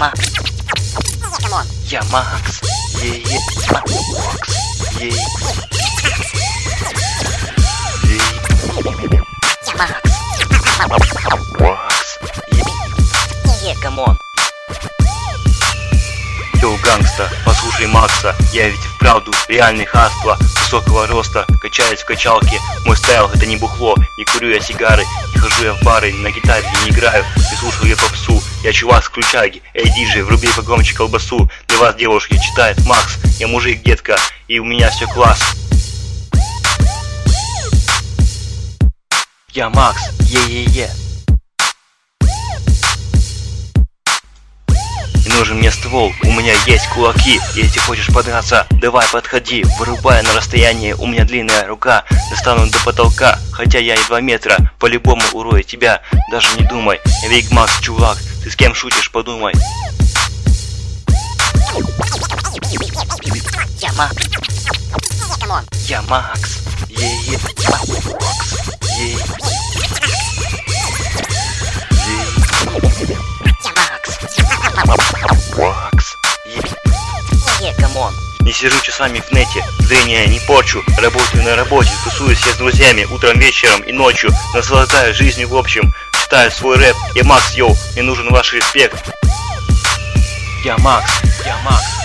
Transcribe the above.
Макс. Я Макс. Макс. Я Макс. Камон. Йоу, гангста, послушай Макса, я ведь вправду реальный хаства, высокого роста, качаюсь в качалке, мой стайл это не бухло, не курю я сигары, не хожу я в бары, на гитаре не играю, не слушаю я попсу, я чувак с ключаги, эй диджей, вруби погромче колбасу, для вас девушки читает Макс, я мужик, детка, и у меня все класс. Я Макс, е-е-е. Не нужен мне ствол, у меня есть кулаки. Если хочешь подраться, давай подходи. Вырубая на расстояние, у меня длинная рука. Достану до потолка, хотя я и 2 метра. По-любому урою тебя, даже не думай. Я Биг Макс, чувак, ты с кем шутишь, подумай. Я Макс. Камон. Я Макс. Е-е. Макс. Е-е. Макс. Камон. Не сижу часами в нете, зрение не порчу, работаю на работе, тусуюсь я с друзьями утром, вечером и ночью, наслаждаюсь жизнью в общем, читаю свой рэп, я Макс, йоу, мне нужен ваш респект. Я Макс, я Макс.